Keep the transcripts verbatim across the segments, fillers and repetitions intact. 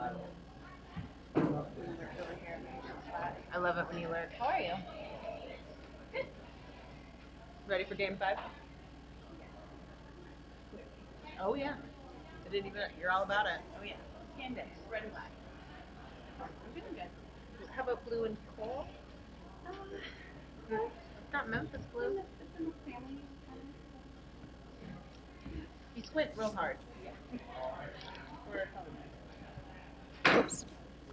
I love it when you lurk. How are you? Ready for game five? Oh yeah. I didn't even. You're all about it. Oh yeah. Candace, red and black. I'm doing good. How about blue and coral? Um, it's not Memphis blue. You squint real hard. Oops.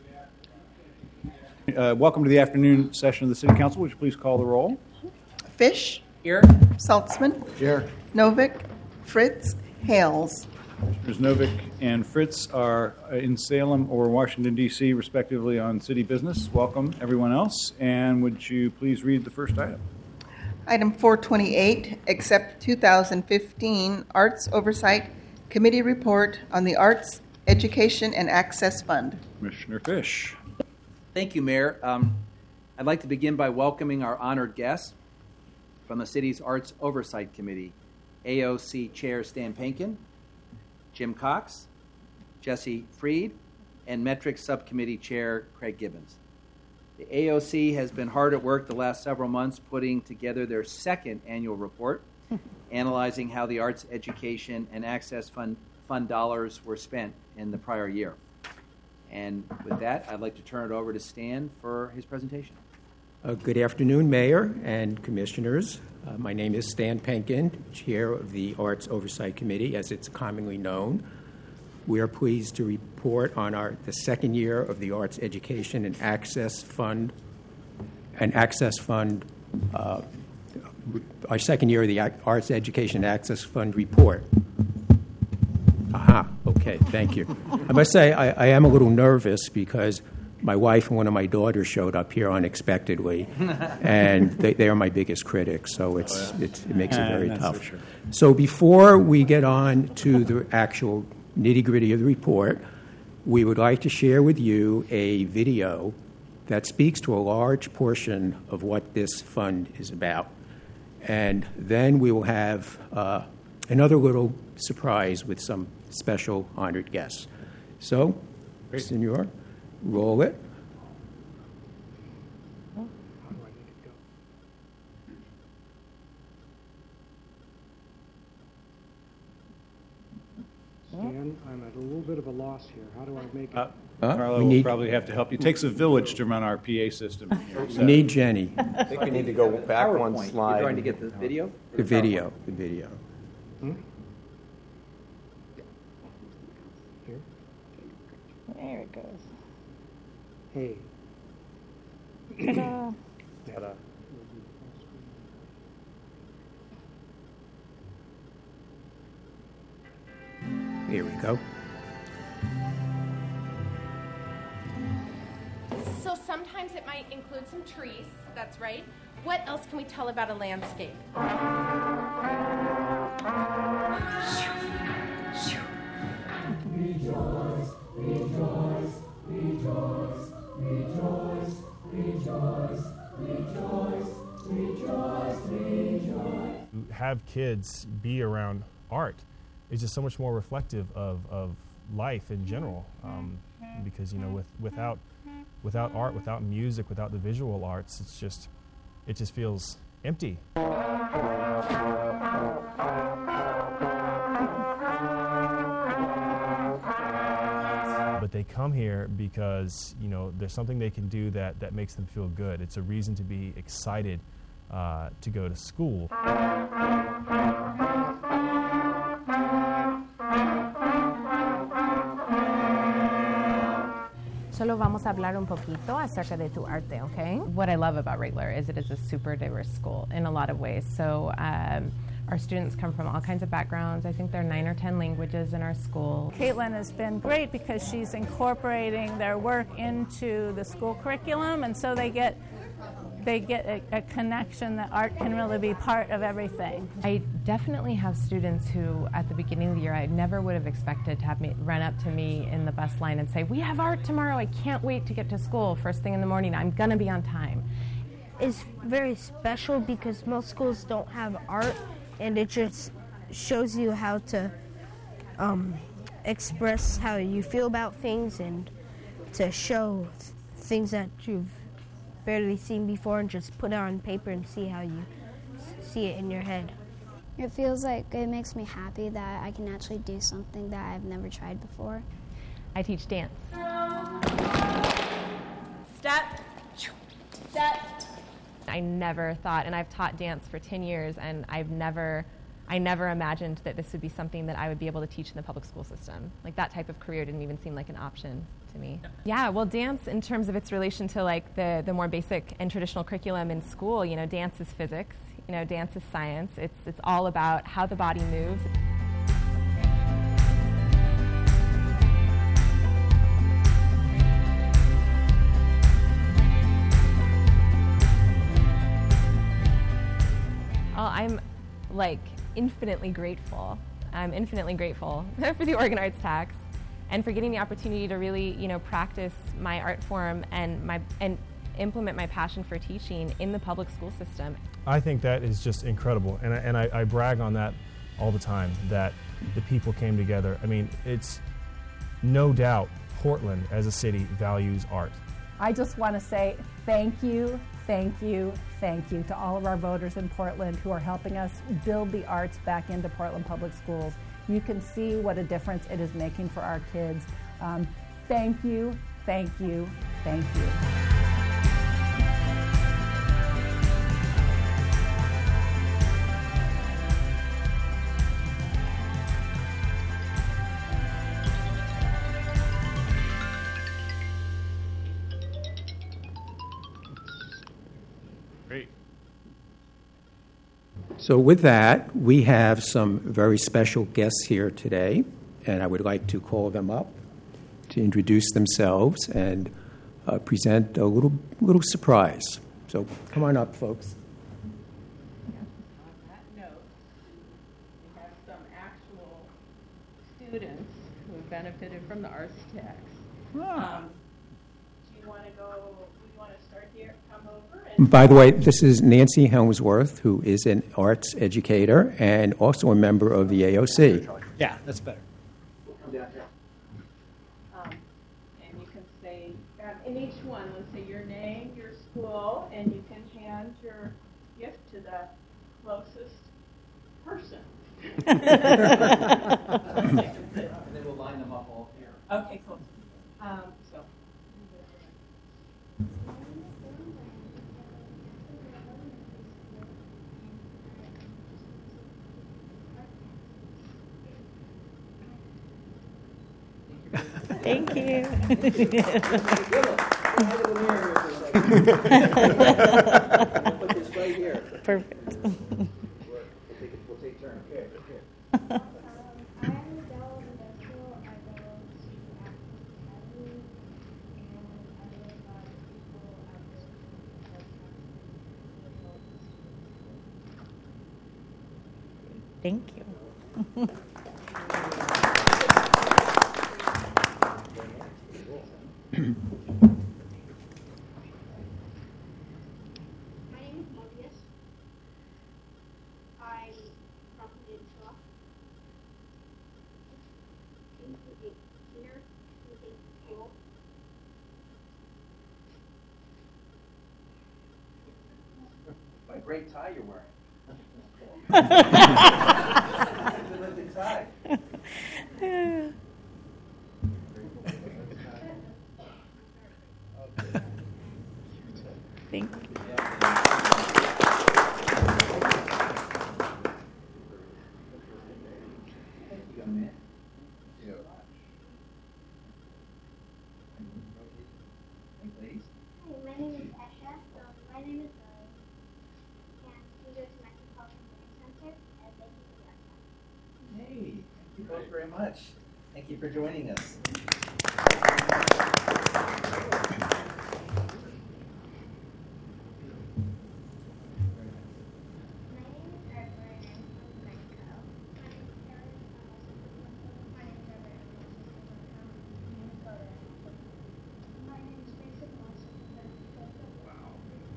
Uh, welcome to the afternoon session of the City Council. Would you please call the roll? Fish. Here. Saltzman. Here. Novick. Fritz. Hales. Commissioners Novick and Fritz are in Salem or Washington, D C, respectively, on city business. Welcome, everyone else. And would you please read the first item? Item four twenty-eight, accept two thousand fifteen Arts Oversight Committee Report on the Arts, Education, and Access Fund. Commissioner Fish. Thank you, Mayor. Um, I'd like to begin by welcoming our honored guests from the city's Arts Oversight Committee, A O C Chair Stan Pankin, Jim Cox, Jesse Freed, and Metrics Subcommittee Chair Craig Gibbons. The A O C has been hard at work the last several months putting together their second annual report, analyzing how the Arts Education and Access Fund, fund dollars were spent in the prior year. And with that, I'd like to turn it over to Stan for his presentation. Uh, good afternoon, Mayor and Commissioners. Uh, my name is Stan Pankin, Chair of the Arts Oversight Committee, as it's commonly known. We are pleased to report on our the second year of the Arts Education and Access Fund, and Access Fund, uh, our second year of the Arts Education and Access Fund report. Aha, okay, thank you. I must say I, I am a little nervous because my wife and one of my daughters showed up here unexpectedly, and they, they are my biggest critics, so it's, oh, yeah. it's, it makes it very uh, tough. Sure. So before we get on to the actual nitty-gritty of the report, we would like to share with you a video that speaks to a large portion of what this fund is about. And then we will have uh, another little surprise with some special honored guests. So, Great. Senor, roll it. Stan, I'm at a little bit of a loss here. How do I make it? Uh, Uh, Carlo we will need, probably have to help you. It takes a village to run our P A system. we need Jenny. I think we need to go back one PowerPoint. slide. You're trying to get the video? The video. The video. Hmm? Here? There it goes. Hey. Ta-da. Ta-da. Here we go. So sometimes it might include some trees, that's right. What else can we tell about a landscape? Rejoice, rejoice, rejoice, rejoice, rejoice, rejoice, rejoice, rejoice. Have kids be around art is just so much more reflective of, of life in general, um, because you know with without without art, without music, without the visual arts, it's just it just feels empty. But they come here because you know there's something they can do that that makes them feel good. It's a reason to be excited uh, to go to school. Solo vamos a hablar un poquito acerca de tu arte, okay? What I love about Wrightler is it is a super diverse school in a lot of ways. So um, our students come from all kinds of backgrounds. I think there are nine or ten languages in our school. Caitlin has been great because she's incorporating their work into the school curriculum, and so they get they get a, a connection that art can really be part of everything. I definitely have students who, at the beginning of the year, I never would have expected to have me run up to me in the bus line and say, "We have art tomorrow. I can't wait to get to school first thing in the morning. I'm going to be on time." It's very special because most schools don't have art, and it just shows you how to um, express how you feel about things and to show th- things that you've barely seen before and just put it on paper and see how you s- see it in your head. It feels like it makes me happy that I can actually do something that I've never tried before. I teach dance. Step. Step. I never thought, and I've taught dance for ten years, and I've never, I never imagined that this would be something that I would be able to teach in the public school system. Like that type of career didn't even seem like an option to me. Yeah, well, dance in terms of its relation to like the, the more basic and traditional curriculum in school, you know, dance is physics, you know, dance is science. It's, it's all about how the body moves. Well, I'm like infinitely grateful. I'm infinitely grateful for the Oregon Arts Tax and for getting the opportunity to really, you know, practice my art form and my and implement my passion for teaching in the public school system. I think that is just incredible, and I, and I, I brag on that all the time, that the people came together. I mean, it's no doubt Portland as a city values art. I just want to say thank you, thank you, thank you to all of our voters in Portland who are helping us build the arts back into Portland Public Schools. You can see what a difference it is making for our kids. Um, thank you, thank you, thank you. Great. So with that, we have some very special guests here today, and I would like to call them up to introduce themselves and uh, present a little little surprise. So come on up, folks. On that note, we have some actual students who have benefited from the arts tax. Ah. Um, do you want to go, do you want to start here, come over? And By the way, this is Nancy Helmsworth, who is an arts educator and also a member of the A O C. Yeah, that's better. Um, and you can say, um, in each one, let's say your name, your school, and you can hand your gift to the closest person. And then we'll line them up all here. Okay, cool. Um, so. Thank you. Put this right here. Perfect. We'll take, we'll take turns. Here, here. Thank you. My name is Mobius. I'm from Peninsula. Came to a here to a school. What a great tie you're wearing. Good tie. Thank you. Hi, my name is Esha. So my name is Lily. And we go to Metropolitan Learning Center, and thank you for the art time. Hey, thank you both very much. Thank you for joining us. My name is Edward, and I'm from Mexico. My name is Karen. My name is Edward, and I'm from Minnesota. My name is Mason Wilson. Wow.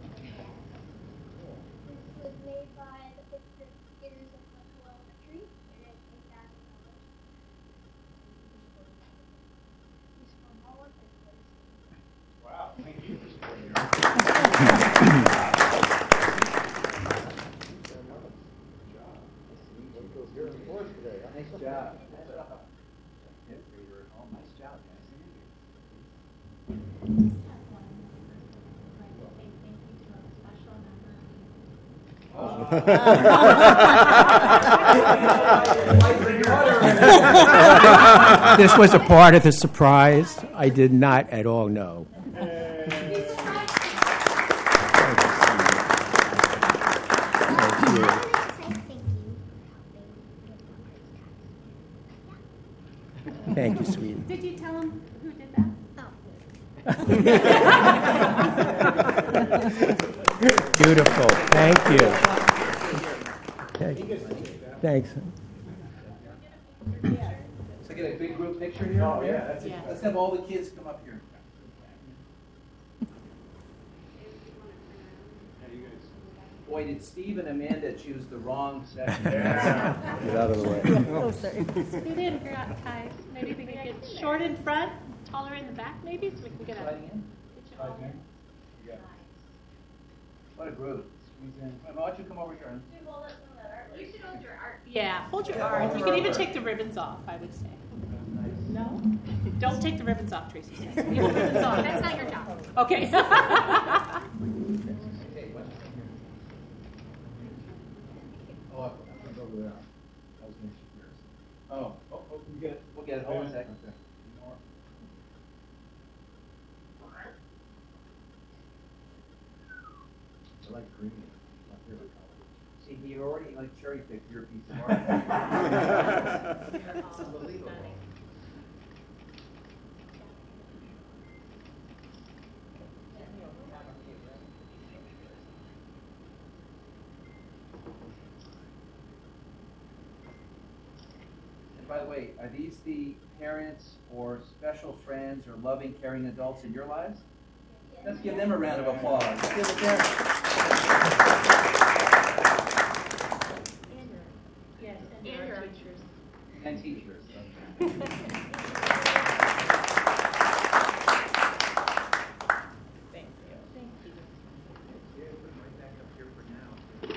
This was made by the fifth graders of Michael Elementary, and it's eight thousand dollars. This was a part of the surprise. I did not at all know. Thank you, sweetie. Did you tell him who did that? Beautiful. Thank you. Okay. Thanks. So get a big group picture here? Oh, yeah, that's yeah. Let's have all the kids come up here. Boy, did Steve and Amanda choose the wrong section. Yeah. Get out of the way. You did, Kai. Maybe we can get short in front, taller in the back, maybe, so we can get a. Sliding in? Sliding in? Yeah. What a group. Why don't you come over here? You should hold your art. Yeah, hold your art. You can even take the ribbons off, I would say. No? Don't take the ribbons off, Tracy. Leave the ribbons on. That's not your job. Okay. Oh, I'm over there. I was going to shoot yours. Oh, oh, oh, we'll get it. We'll get it. Hold on a second. Okay. I like green. My favorite color. See, you already like cherry picked your piece of art. It's unbelievable. By the way, are these the parents or special friends or loving, caring adults in your lives? Let's give them a round of applause. Let's give the parents. Yes, and your teachers. And teachers. Thank you. Thank you. Right back up here for now.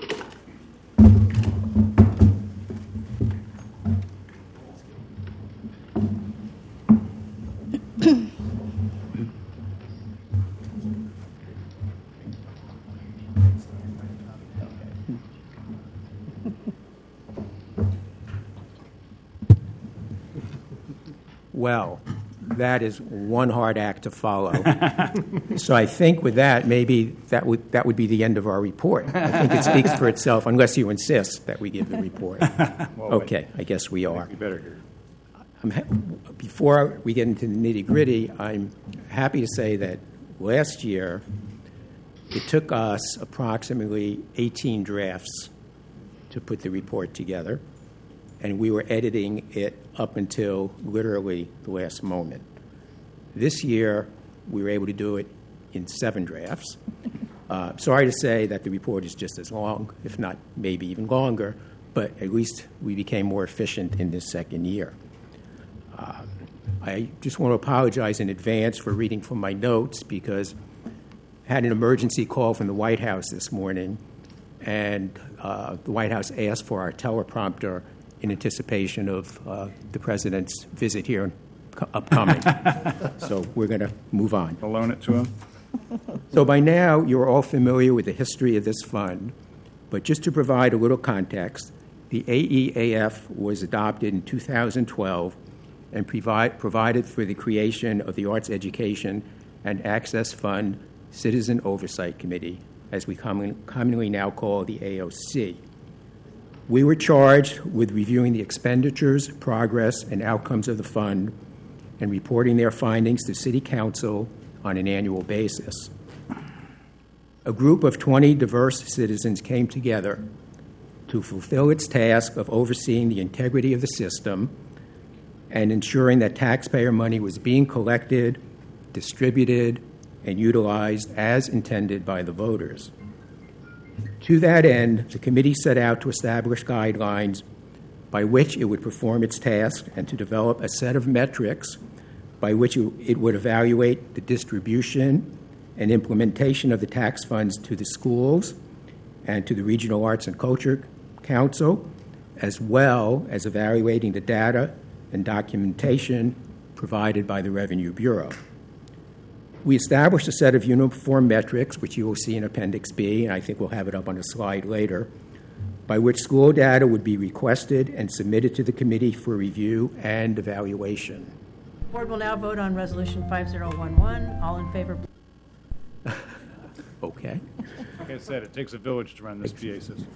Well, that is one hard act to follow. So I think with that, maybe that would that would be the end of our report. I think it speaks for itself, unless you insist that we give the report. Well, Okay, I guess we are. You better hear. I'm ha- before we get into the nitty-gritty, I'm happy to say that last year it took us approximately eighteen drafts to put the report together, and we were editing it up until literally the last moment. This year, we were able to do it in seven drafts. Uh, sorry to say that the report is just as long, if not maybe even longer, but at least we became more efficient in this second year. Uh, I just want to apologize in advance for reading from my notes because I had an emergency call from the White House this morning, and uh, the White House asked for our teleprompter in anticipation of uh, the president's visit here upcoming. So we're going to move on. I'll loan it to him. So by now, you're all familiar with the history of this fund, but just to provide a little context, the A E A F was adopted in two thousand twelve and provide, provided for the creation of the Arts Education and Access Fund Citizen Oversight Committee, as we commonly, commonly now call the A O C. We were charged with reviewing the expenditures, progress, and outcomes of the fund and reporting their findings to City Council on an annual basis. A group of twenty diverse citizens came together to fulfill its task of overseeing the integrity of the system and ensuring that taxpayer money was being collected, distributed, and utilized as intended by the voters. To that end, the committee set out to establish guidelines by which it would perform its task and to develop a set of metrics by which it would evaluate the distribution and implementation of the tax funds to the schools and to the Regional Arts and Culture Council, as well as evaluating the data and documentation provided by the Revenue Bureau. We established a set of uniform metrics, which you will see in Appendix B, and I think we'll have it up on a slide later, by which school data would be requested and submitted to the committee for review and evaluation. The board will now vote on Resolution five zero one one. All in favor? Okay. Like I said, it takes a village to run this P A system.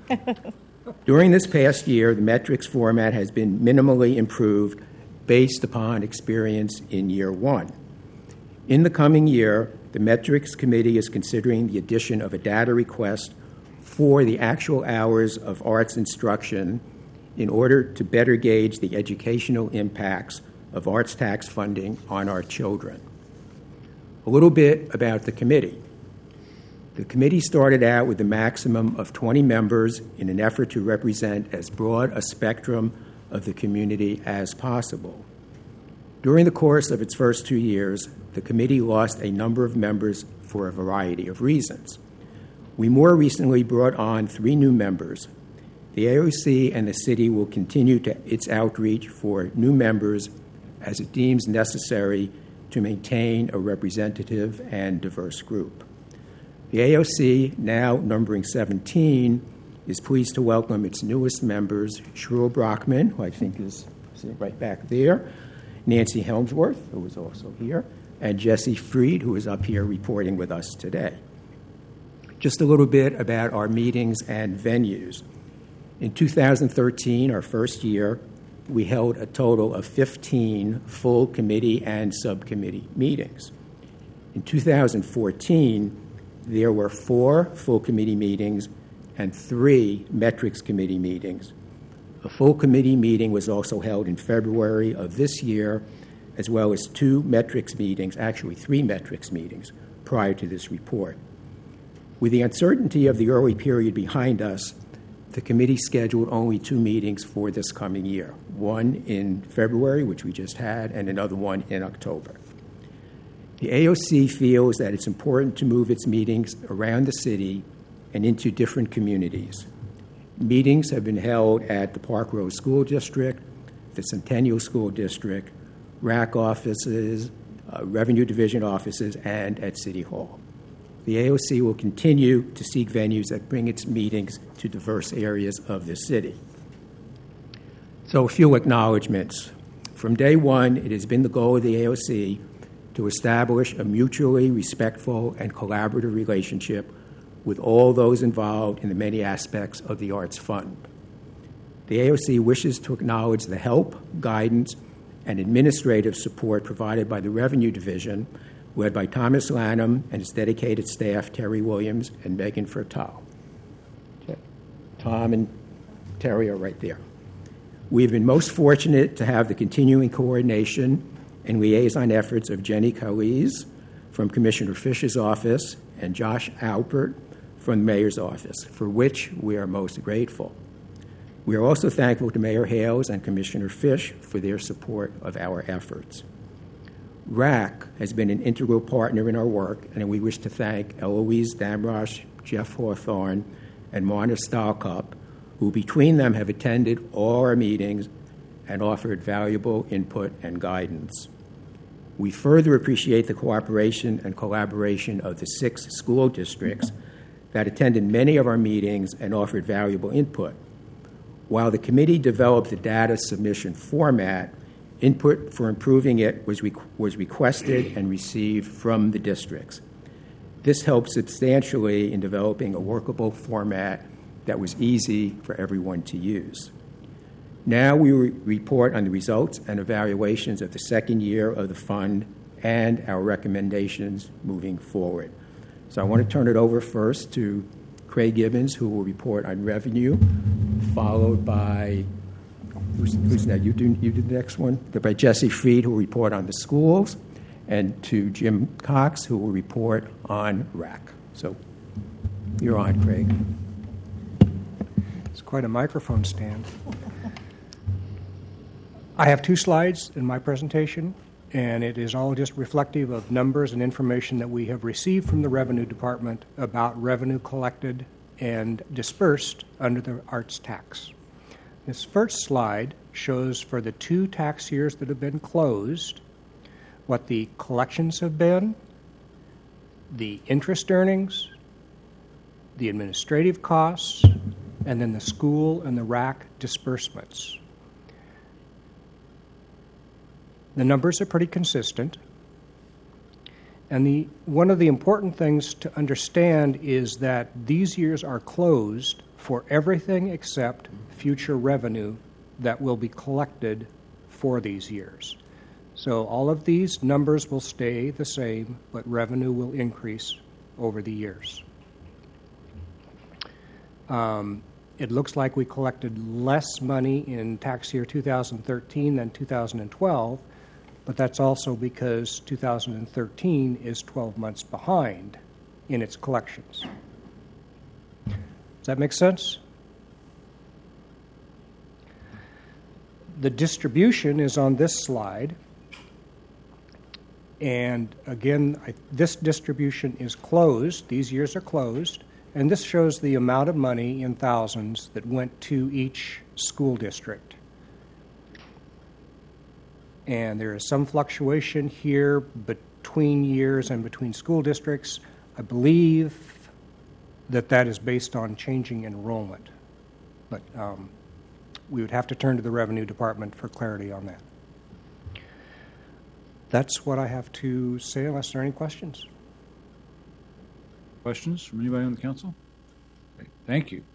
During this past year, the metrics format has been minimally improved based upon experience in year one. In the coming year, the metrics committee is considering the addition of a data request for the actual hours of arts instruction in order to better gauge the educational impacts of arts tax funding on our children. A little bit about the committee. The committee started out with a maximum of twenty members in an effort to represent as broad a spectrum of the community as possible. During the course of its first two years, the committee lost a number of members for a variety of reasons. We more recently brought on three new members. The A O C and the city will continue to its outreach for new members as it deems necessary to maintain a representative and diverse group. The A O C, now numbering seventeen, is pleased to welcome its newest members, Shruel Brockman, who I think is sitting right back there, Nancy Helmsworth, who is also here, and Jesse Freed, who is up here reporting with us today. Just a little bit about our meetings and venues. In two thousand thirteen, our first year, we held a total of fifteen full committee and subcommittee meetings. In two thousand fourteen, there were four full committee meetings and three metrics committee meetings. A full committee meeting was also held in February of this year, as well as two metrics meetings, actually three metrics meetings, prior to this report. With the uncertainty of the early period behind us, the committee scheduled only two meetings for this coming year, one in February, which we just had, and another one in October. The A O C feels that it's important to move its meetings around the city and into different communities. Meetings have been held at the Park Road School District, the Centennial School District, R A C offices, uh, Revenue Division offices, and at City Hall. The A O C will continue to seek venues that bring its meetings to diverse areas of the city. So a few acknowledgments. From day one, it has been the goal of the A O C to establish a mutually respectful and collaborative relationship with all those involved in the many aspects of the Arts Fund. The A O C wishes to acknowledge the help, guidance, and administrative support provided by the Revenue Division, led by Thomas Lanham and his dedicated staff, Terry Williams and Megan Fertal. Tom and Terry are right there. We've been most fortunate to have the continuing coordination and liaison efforts of Jenny Calise from Commissioner Fish's office and Josh Alpert from the Mayor's office, for which we are most grateful. We are also thankful to Mayor Hales and Commissioner Fish for their support of our efforts. R A C has been an integral partner in our work, and we wish to thank Eloise Damrosch, Jeff Hawthorne, and Marna Stahlkup, who between them have attended all our meetings and offered valuable input and guidance. We further appreciate the cooperation and collaboration of the six school districts that attended many of our meetings and offered valuable input. While the committee developed the data submission format, input for improving it was, re- was requested and received from the districts. This helped substantially in developing a workable format that was easy for everyone to use. Now we re- report on the results and evaluations of the second year of the fund and our recommendations moving forward. So I want to turn it over first to Craig Gibbons, who will report on revenue, followed by, who's, who's now? You do, you do the next one? By Jesse Freed, who will report on the schools, and to Jim Cox, who will report on R A C. So you're on, Craig. It's quite a microphone stand. I have two slides in my presentation, and it is all just reflective of numbers and information that we have received from the Revenue Department about revenue collected and dispersed under the arts tax. This first slide shows for the two tax years that have been closed what the collections have been the interest earnings, the administrative costs, and then the school and the R A C disbursements. The numbers are pretty consistent. And the, one of the important things to understand is that these years are closed for everything except future revenue that will be collected for these years. So all of these numbers will stay the same, but revenue will increase over the years. Um, it looks like we collected less money in tax year two thousand thirteen than two thousand twelve, but that's also because two thousand thirteen is twelve months behind in its collections. Does that make sense? The distribution is on this slide. And again, I, this distribution is closed. These years are closed. And this shows the amount of money in thousands that went to each school district. And there is some fluctuation here between years and between school districts. I believe that that is based on changing enrollment. But um, we would have to turn to the Revenue Department for clarity on that. That's what I have to say, unless there are any questions. Questions from anybody on the council? Okay, thank you.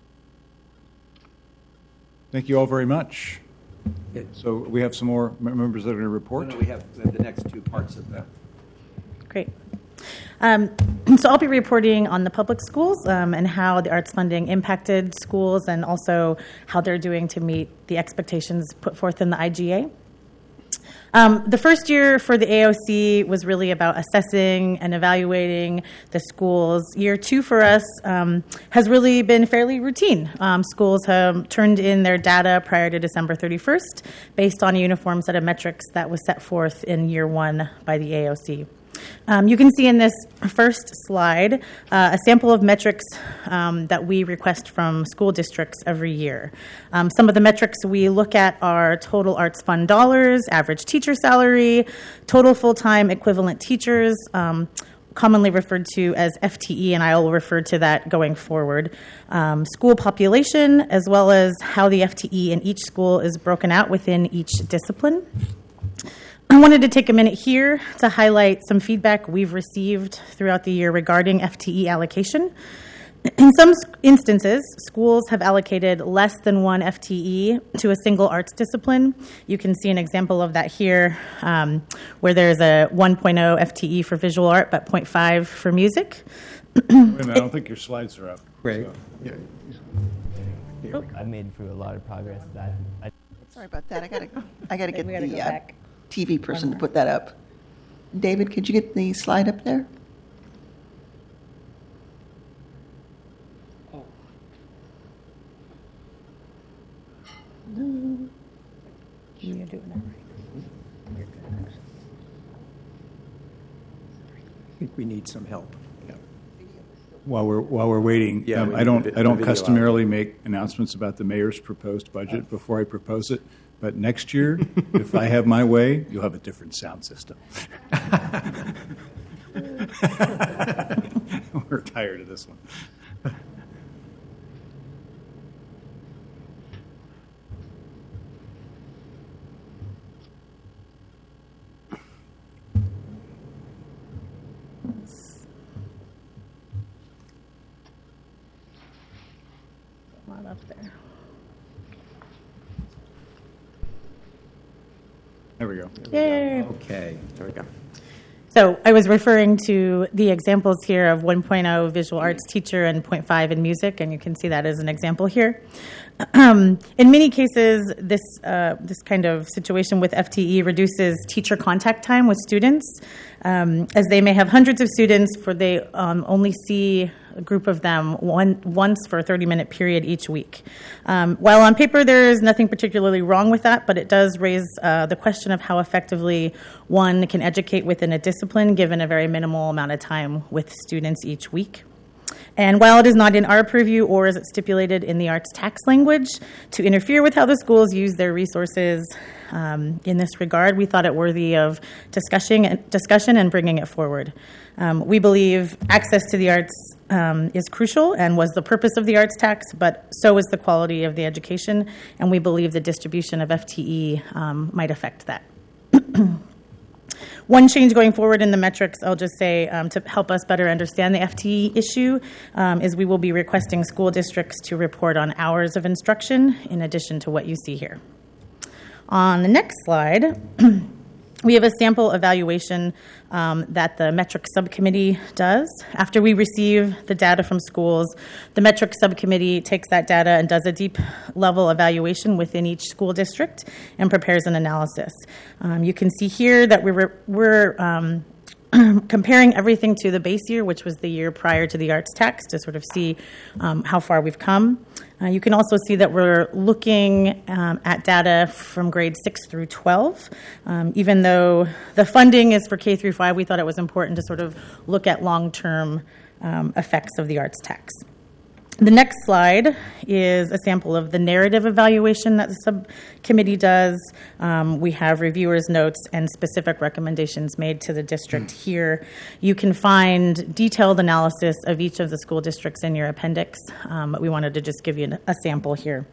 Thank you all very much. So we have some more members that are going to report. No, no, we have we have the next two parts of that. Great. Um, so I'll be reporting on the public schools um, and how the arts funding impacted schools and also how they're doing to meet the expectations put forth in the I G A. Um, the first year for the A O C was really about assessing and evaluating the schools. Year two for us um, has really been fairly routine. Um, schools have turned in their data prior to December thirty-first based on a uniform set of metrics that was set forth in year one by the A O C. Um, you can see in this first slide uh, a sample of metrics um, that we request from school districts every year. Um, some of the metrics we look at are total arts fund dollars, average teacher salary, total full-time equivalent teachers, um, commonly referred to as F T E, and I will refer to that going forward, um, school population, as well as how the F T E in each school is broken out within each discipline. I wanted to take a minute here to highlight some feedback we've received throughout the year regarding F T E allocation. In some instances, schools have allocated less than one F T E to a single arts discipline. You can see an example of that here, um, where there's a one point oh F T E for visual art, but zero point five for music. Wait a minute, I don't think your slides are up. Right. So. Yeah. I made through a lot of progress. That I, Sorry about that. I gotta, I gotta get We gotta the go uh, back. T V person to put that up. David, could you get the slide up there? No. You're doing that right. I think we need some help. While we're while we're waiting, Yeah, um, we I need don't the vi- I don't the video customarily make announcements about the mayor's proposed budget before I propose it. But next year, if I have my way, you'll have a different sound system. We're tired of this one. Come on up there. There we go. Yay. Okay, there we go. So I was referring to the examples here of one point oh visual arts teacher and zero point five in music, and you can see that as an example here. Um, in many cases, this uh, this kind of situation with F T E reduces teacher contact time with students, um, as they may have hundreds of students, for they um, only see a group of them one, once for a thirty-minute period each week. Um, while on paper there is nothing particularly wrong with that, but it does raise uh, the question of how effectively one can educate within a discipline given a very minimal amount of time with students each week. And while it is not in our purview, or is it stipulated in the arts tax language, to interfere with how the schools use their resources, um, in this regard. We thought it worthy of discussing, discussion and bringing it forward. Um, we believe access to the arts um, is crucial and was the purpose of the arts tax, but so is the quality of the education, and we believe the distribution of F T E um, might affect that. One change going forward in the metrics, I'll just say, um, to help us better understand the F T E issue, um, is we will be requesting school districts to report on hours of instruction in addition to what you see here. On the next slide, we have a sample evaluation um, that the metrics subcommittee does. After we receive the data from schools, the metrics subcommittee takes that data and does a deep level evaluation within each school district and prepares an analysis. Um, you can see here that we're, we're um, comparing everything to the base year, which was the year prior to the arts tax, to sort of see um, how far we've come. Uh, you can also see that we're looking um, at data from grades six through twelve. Um, even though the funding is for K through five, we thought it was important to sort of look at long-term um, effects of the arts tax. The next slide is a sample of the narrative evaluation that the subcommittee does. Um, we have reviewers' notes and specific recommendations made to the district here. You can find detailed analysis of each of the school districts in your appendix, um, but we wanted to just give you a sample here.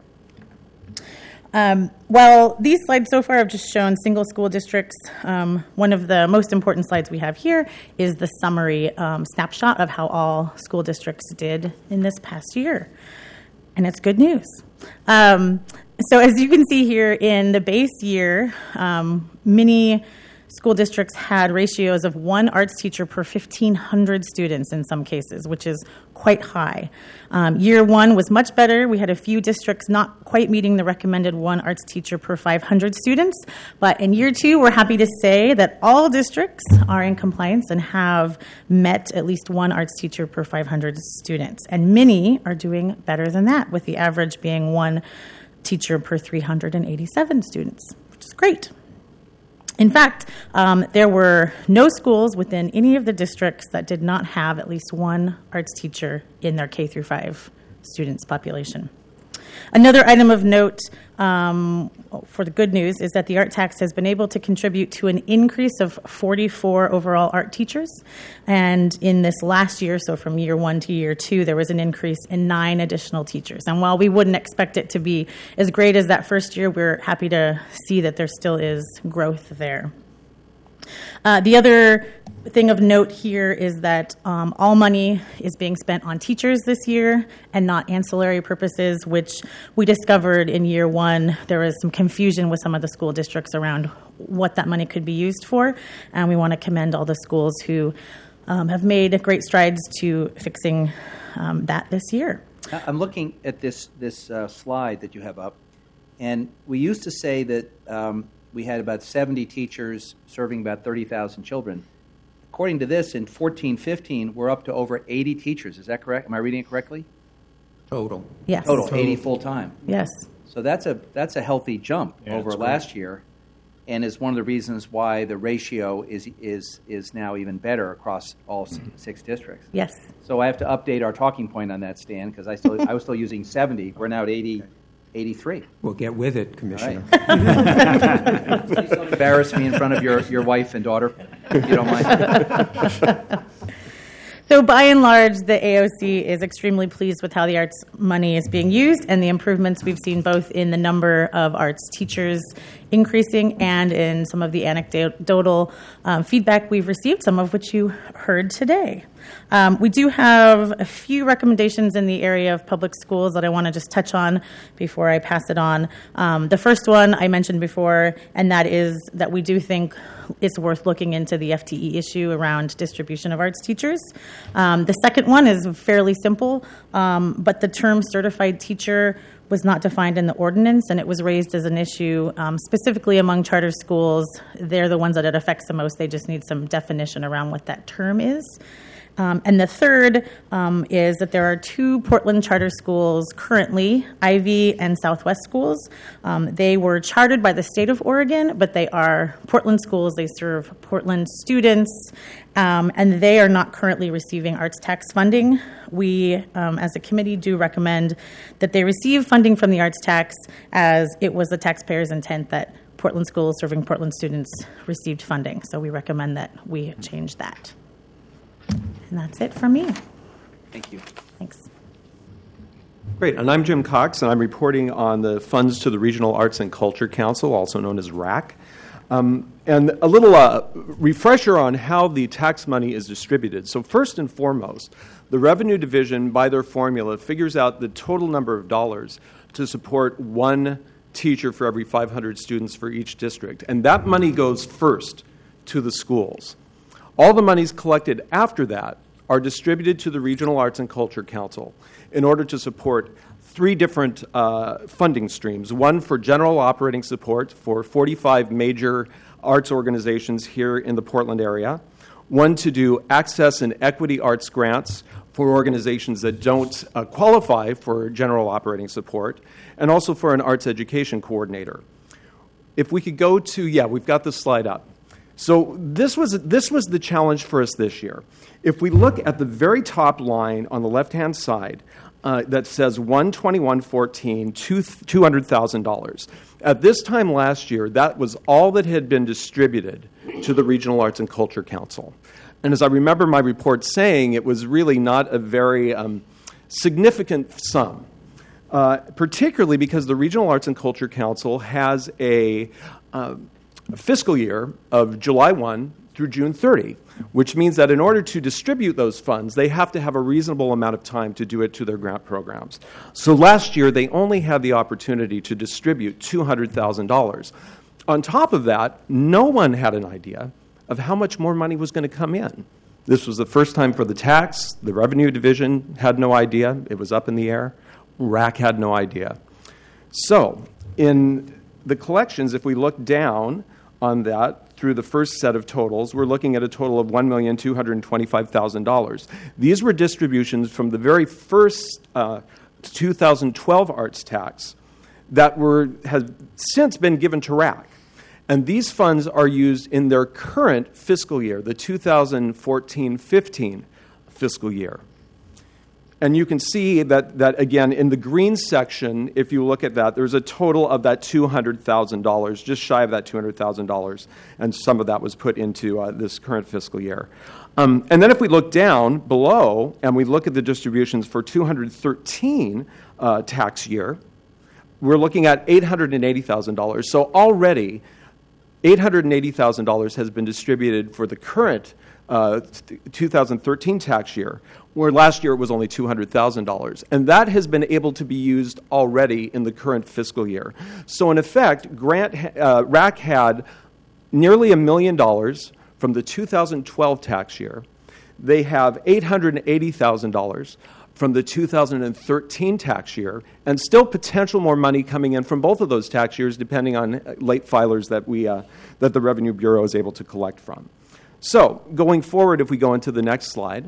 Um, while these slides so far have just shown single school districts, um, one of the most important slides we have here is the summary um, snapshot of how all school districts did in this past year. And it's good news. Um, so as you can see here in the base year, um, many school districts had ratios of one arts teacher per fifteen hundred students in some cases, which is quite high. Um, year one was much better. We had a few districts not quite meeting the recommended one arts teacher per five hundred students. But in year two, we're happy to say that all districts are in compliance and have met at least one arts teacher per five hundred students. And many are doing better than that, with the average being one teacher per three hundred eighty-seven students, which is great. In fact, um, there were no schools within any of the districts that did not have at least one arts teacher in their K through five students population. Another item of note um, for the good news is that the art tax has been able to contribute to an increase of forty-four overall art teachers. And in this last year, so from year one to year two, there was an increase in nine additional teachers. And while we wouldn't expect it to be as great as that first year, we're happy to see that there still is growth there. Uh, the other thing of note here is that um, all money is being spent on teachers this year and not ancillary purposes, which we discovered in year one. There was some confusion with some of the school districts around what that money could be used for, and we want to commend all the schools who um, have made great strides to fixing um, that this year. I'm looking at this, this uh, slide that you have up, and we used to say that um, we had about seventy teachers serving about thirty thousand children. According to this, in fourteen fifteen, we're up to over eighty teachers. Is that correct? Am I reading it correctly? Total. Yes. Total, Total. eighty full-time. Yes. So that's a that's a healthy jump Yeah, over that's great. last year, and is one of the reasons why the ratio is is is now even better across all s- six districts. Yes. So I have to update our talking point on that, Stan, because I still I was still using seventy. We're now at eighty, eighty-three. We'll get with it, Commissioner. All right. Please don't embarrass me in front of your, your wife and daughter, if you don't mind. So by and large, the A O C is extremely pleased with how the arts money is being used and the improvements we've seen both in the number of arts teachers increasing and in some of the anecdotal um, feedback we've received, some of which you heard today. Um, we do have a few recommendations in the area of public schools that I want to just touch on before I pass it on. Um, the first one I mentioned before, and that is that we do think it's worth looking into the F T E issue around distribution of arts teachers. Um, the second one is fairly simple, um, but the term certified teacher was not defined in the ordinance, and it was raised as an issue um, specifically among charter schools. They're the ones that it affects the most. They just need some definition around what that term is. Um, and the third um, is that there are two Portland charter schools currently, Ivy and Southwest schools. Um, they were chartered by the state of Oregon, but they are Portland schools. They serve Portland students, um, and they are not currently receiving arts tax funding. We, um, as a committee, do recommend that they receive funding from the arts tax, as it was the taxpayers' intent that Portland schools serving Portland students received funding. So we recommend that we change that. And that's it from me. Thank you. Thanks. Great, and I'm Jim Cox, and I'm reporting on the funds to the Regional Arts and Culture Council, also known as R A C. Um, and a little uh, refresher on how the tax money is distributed. So first and foremost, the Revenue Division, by their formula, figures out the total number of dollars to support one teacher for every five hundred students for each district. And that money goes first to the schools. All the monies collected after that are distributed to the Regional Arts and Culture Council in order to support three different uh, funding streams. One for general operating support for forty-five major arts organizations here in the Portland area. One to do access and equity arts grants for organizations that don't uh, qualify for general operating support, and also for an arts education coordinator. If we could go to, yeah, we've got the slide up. So this was this was the challenge for us this year. If we look at the very top line on the left-hand side, uh, that says one twenty-one fourteen, two hundred thousand dollars. At this time last year, that was all that had been distributed to the Regional Arts and Culture Council. And as I remember my report saying, it was really not a very um, significant sum, uh, particularly because the Regional Arts and Culture Council has a uh, fiscal year of July first through June thirtieth, which means that in order to distribute those funds, they have to have a reasonable amount of time to do it to their grant programs. So last year, they only had the opportunity to distribute two hundred thousand dollars. On top of that, no one had an idea of how much more money was going to come in. This was the first time for the tax. The Revenue Division had no idea. It was up in the air. R A C had no idea. So in the collections, if we look down on that, through the first set of totals, we're looking at a total of one million two hundred twenty-five thousand dollars. These were distributions from the very first uh, two thousand twelve arts tax that were has since been given to R A C. And these funds are used in their current fiscal year, the two thousand fourteen fifteen fiscal year. And you can see that, that, again, in the green section, if you look at that, there's a total of that two hundred thousand dollars, just shy of that two hundred thousand dollars, and some of that was put into uh, this current fiscal year. Um, and then if we look down below and we look at the distributions for two thousand thirteen uh, tax year, we're looking at eight hundred eighty thousand dollars. So already, eight hundred eighty thousand dollars has been distributed for the current uh, two thousand thirteen tax year, where last year it was only two hundred thousand dollars. And that has been able to be used already in the current fiscal year. So in effect, Grant, uh, R A C had nearly a million dollars from the two thousand twelve tax year. They have eight hundred eighty thousand dollars from the two thousand thirteen tax year, and still potential more money coming in from both of those tax years, depending on late filers that we uh, that the Revenue Bureau is able to collect from. So going forward, if we go into the next slide,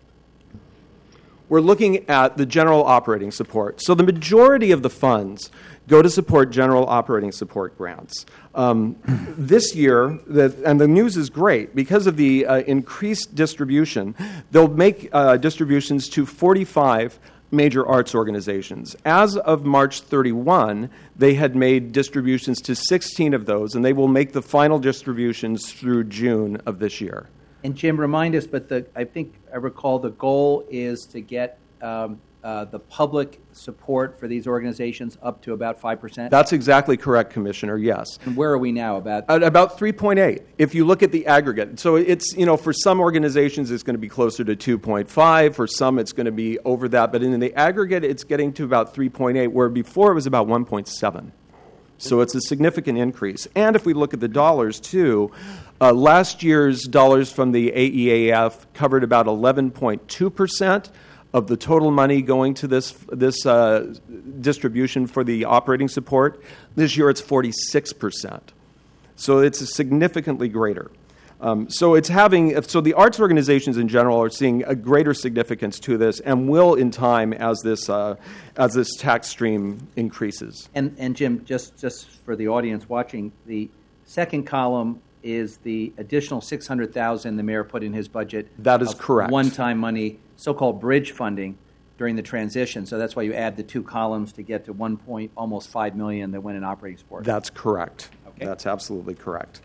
we're looking at the general operating support. So the majority of the funds go to support general operating support grants. Um, this year, the, and the news is great, because of the uh, increased distribution, they'll make uh, distributions to forty-five major arts organizations. As of March thirty-first, they had made distributions to sixteen of those, and they will make the final distributions through June of this year. And Jim, remind us, but the, I think I recall the goal is to get um, uh, the public support for these organizations up to about five percent? That's exactly correct, Commissioner, yes. And where are we now? About At about three point eight, if you look at the aggregate. So it's, you know, for some organizations it's going to be closer to two point five, for some it's going to be over that, but in the aggregate it's getting to about three point eight, where before it was about one point seven. So it's a significant increase. And if we look at the dollars, too, uh, last year's dollars from the A E A F covered about eleven point two percent of the total money going to this this uh, distribution for the operating support. This year it's forty-six percent. So it's significantly greater. Um, so it's having so the arts organizations in general are seeing a greater significance to this, and will in time as this uh, as this tax stream increases. And and Jim, just just for the audience watching, the second column is the additional six hundred thousand the mayor put in his budget. That is correct. One-time money, so-called bridge funding during the transition. So that's why you add the two columns to get to one point almost five million that went in operating support. That's correct. Okay. That's absolutely correct.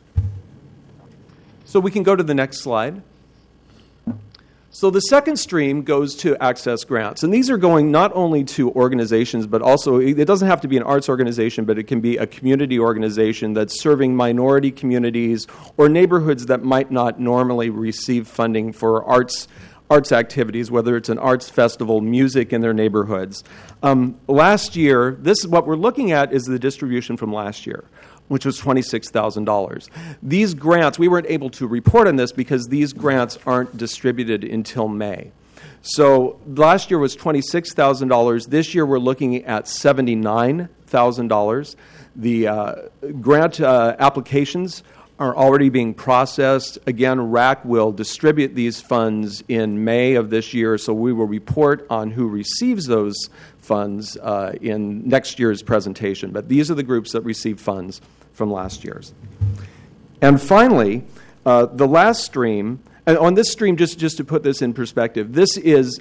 So we can go to the next slide. So the second stream goes to access grants. And these are going not only to organizations, but also, it doesn't have to be an arts organization, but it can be a community organization that's serving minority communities or neighborhoods that might not normally receive funding for arts arts activities, whether it's an arts festival, music in their neighborhoods. Um, last year, this is what we're looking at is the distribution from last year, which was twenty-six thousand dollars. These grants, we weren't able to report on this because these grants aren't distributed until May. So last year was twenty-six thousand dollars. This year we're looking at seventy-nine thousand dollars. The uh, grant uh, applications are already being processed. Again, R A C will distribute these funds in May of this year, so we will report on who receives those funds uh, in next year's presentation. But these are the groups that receive funds from last year's. And finally, uh, the last stream, and on this stream, just, just to put this in perspective, this is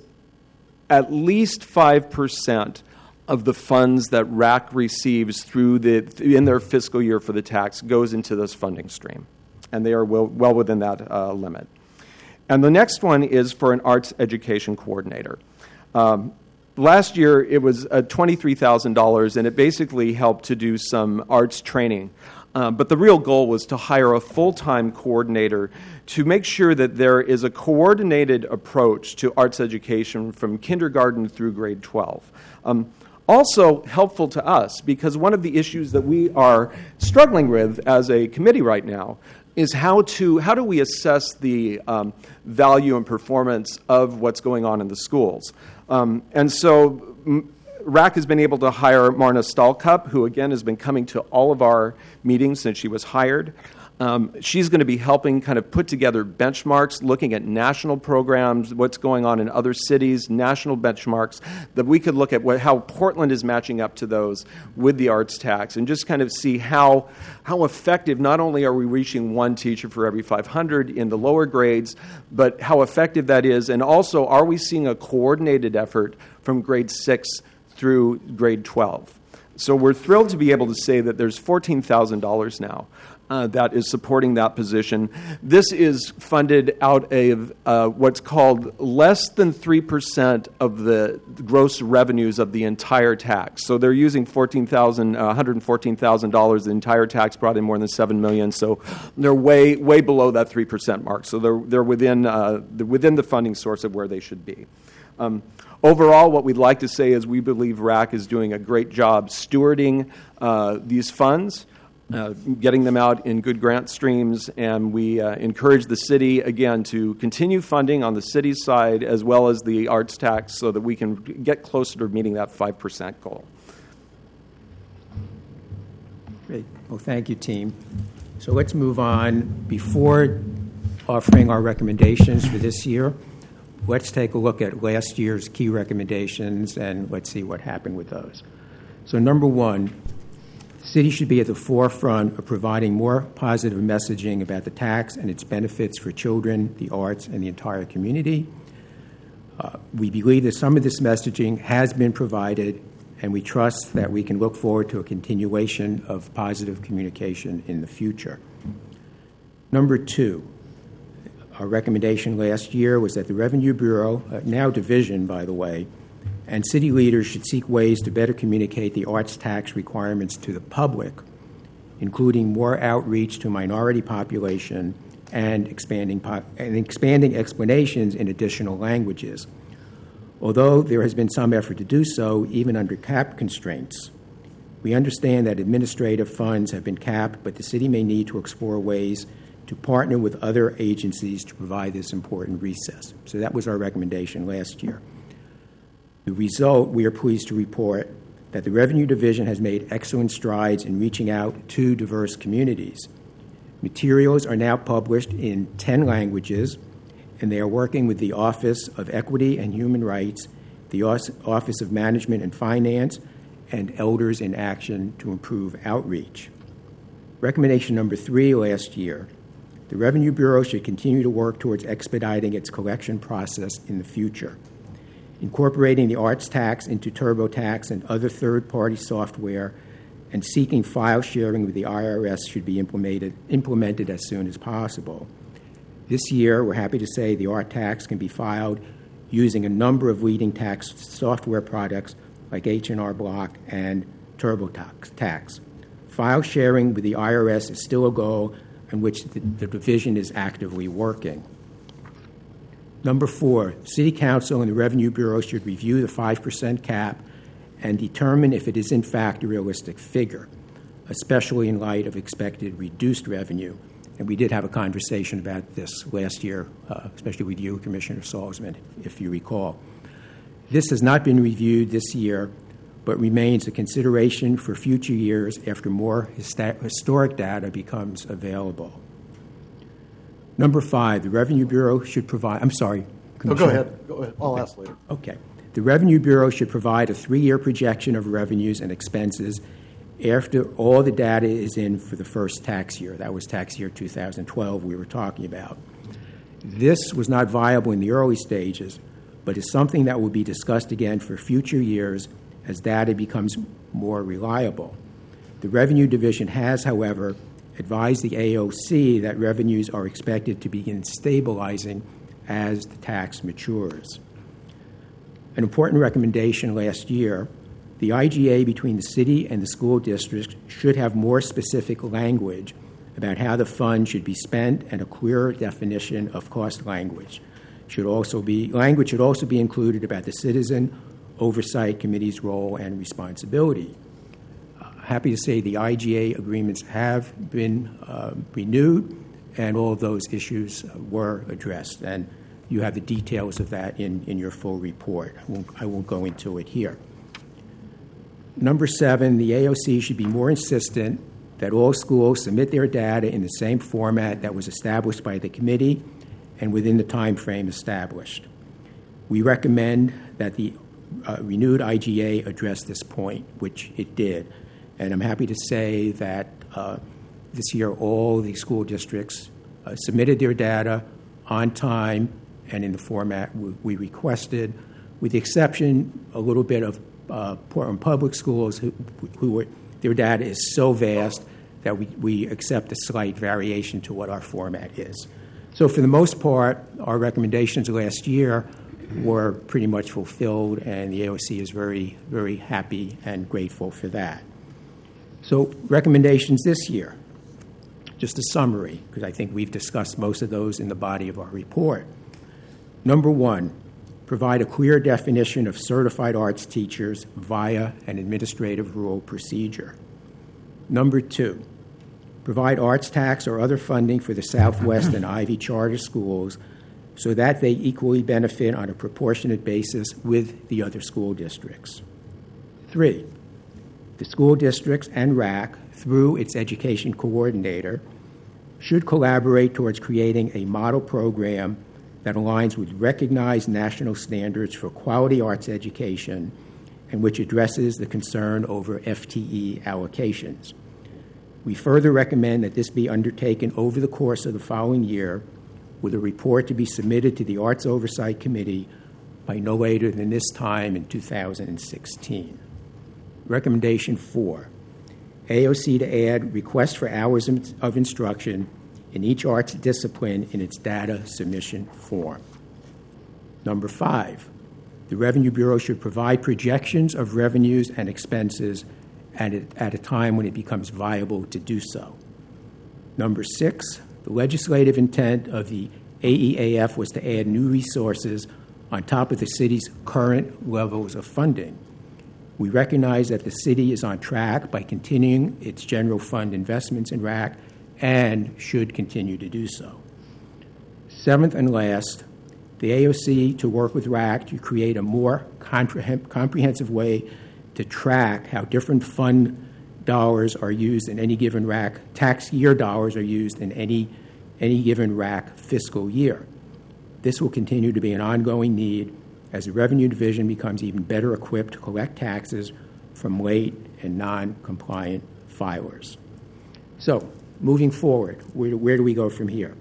at least five percent of the funds that R A C receives through the in their fiscal year for the tax goes into this funding stream. And they are well, well within that uh, limit. And the next one is for an arts education coordinator. Um, last year, it was uh, twenty-three thousand dollars, and it basically helped to do some arts training. Uh, but the real goal was to hire a full-time coordinator to make sure that there is a coordinated approach to arts education from kindergarten through grade twelve. Um, also helpful to us, because one of the issues that we are struggling with as a committee right now is how to how do we assess the um, value and performance of what's going on in the schools. Um, and so m- R A C has been able to hire Marna Stahlkup, who again has been coming to all of our meetings since she was hired. Um, she's going to be helping kind of put together benchmarks, looking at national programs, what's going on in other cities, national benchmarks, that we could look at what, how Portland is matching up to those with the arts tax, and just kind of see how how effective, not only are we reaching one teacher for every five hundred in the lower grades, but how effective that is, and also are we seeing a coordinated effort from grade six through grade twelve. So we're thrilled to be able to say that there's fourteen thousand dollars now Uh, that is supporting that position. This is funded out of uh, what's called less than three percent of the gross revenues of the entire tax. So they're using fourteen thousand dollars, uh, one hundred fourteen thousand dollars. The entire tax brought in more than seven million dollars. So they're way way below that three percent mark. So they're they're within uh, the, within the funding source of where they should be. Um, Overall, what we'd like to say is we believe R A C is doing a great job stewarding uh, these funds, Uh, getting them out in good grant streams, and we uh, encourage the city, again, to continue funding on the city's side as well as the arts tax so that we can get closer to meeting that five percent goal. Great. Well, thank you, team. So let's move on. Before offering our recommendations for this year, let's take a look at last year's key recommendations, and let's see what happened with those. So number one, the city should be at the forefront of providing more positive messaging about the tax and its benefits for children, the arts, and the entire community. Uh, we believe that some of this messaging has been provided, and we trust that we can look forward to a continuation of positive communication in the future. Number two, our recommendation last year was that the Revenue Bureau, uh, now division, by the way, and city leaders should seek ways to better communicate the arts tax requirements to the public, including more outreach to minority population and expanding, po- and expanding explanations in additional languages. Although there has been some effort to do so, even under cap constraints, we understand that administrative funds have been capped, but the city may need to explore ways to partner with other agencies to provide this important recess. So that was our recommendation last year. The result, we are pleased to report that the Revenue Division has made excellent strides in reaching out to diverse communities. Materials are now published in ten languages, and they are working with the Office of Equity and Human Rights, the Office of Management and Finance, and Elders in Action to improve outreach. Recommendation number three last year, the Revenue Bureau should continue to work towards expediting its collection process in the future. Incorporating the arts tax into TurboTax and other third-party software and seeking file sharing with the I R S should be implemented, implemented as soon as possible. This year, we're happy to say the art tax can be filed using a number of leading tax software products like H and R Block and TurboTax. File sharing with the I R S is still a goal on which the, the division is actively working. Number four, City Council and the Revenue Bureau should review the five percent cap and determine if it is in fact a realistic figure, especially in light of expected reduced revenue. And we did have a conversation about this last year, uh, especially with you, Commissioner Salzman, if you recall. This has not been reviewed this year, but remains a consideration for future years after more hista- historic data becomes available. Number five, the Revenue Bureau should provide, I'm sorry. Oh, go ahead. Go ahead. I'll ask later. Okay. The Revenue Bureau should provide a three-year projection of revenues and expenses after all the data is in for the first tax year. That was tax year two thousand twelve we were talking about. This was not viable in the early stages, but is something that will be discussed again for future years as data becomes more reliable. The Revenue Division has, however, advised the A O C that revenues are expected to begin stabilizing as the tax matures. An important recommendation last year, the I G A between the city and the school district should have more specific language about how the fund should be spent and a clearer definition of cost language. Should also be, language should also be included about the Citizen Oversight Committee's role and responsibility. Uh, happy to say the I G A agreements have been uh, renewed, and all of those issues uh, were addressed. And you have the details of that in, in your full report. I won't, I won't go into it here. Number seven, the A O C should be more insistent that all schools submit their data in the same format that was established by the committee and within the time frame established. We recommend that the uh, renewed I G A address this point, which it did. And I'm happy to say that uh, this year all the school districts uh, submitted their data on time and in the format we, we requested, with the exception a little bit of uh, Portland Public Schools, who, who were, their data is so vast that we, we accept a slight variation to what our format is. So for the most part, our recommendations last year were pretty much fulfilled, and the A O C is very, very happy and grateful for that. So recommendations this year, just a summary, because I think we've discussed most of those in the body of our report. Number one, provide a clear definition of certified arts teachers via an administrative rule procedure. Number two, provide arts tax or other funding for the Southwest and Ivy charter schools so that they equally benefit on a proportionate basis with the other school districts. Three, the school districts and R A C, through its education coordinator, should collaborate towards creating a model program that aligns with recognized national standards for quality arts education and which addresses the concern over F T E allocations. We further recommend that this be undertaken over the course of the following year, with a report to be submitted to the Arts Oversight Committee by no later than this time in two thousand sixteen. Recommendation four, A O C to add requests for hours of instruction in each arts discipline in its data submission form. Number five, the Revenue Bureau should provide projections of revenues and expenses at a, at a time when it becomes viable to do so. Number six, the legislative intent of the A E A F was to add new resources on top of the city's current levels of funding. We recognize that the city is on track by continuing its general fund investments in R A C and should continue to do so. Seventh and last, the A O C to work with R A C to create a more compreh- comprehensive way to track how different fund dollars are used in any given R A C, tax year dollars are used in any, any given R A C fiscal year. This will continue to be an ongoing need as the Revenue Division becomes even better equipped to collect taxes from late and non-compliant filers. So, moving forward, where, where do we go from here?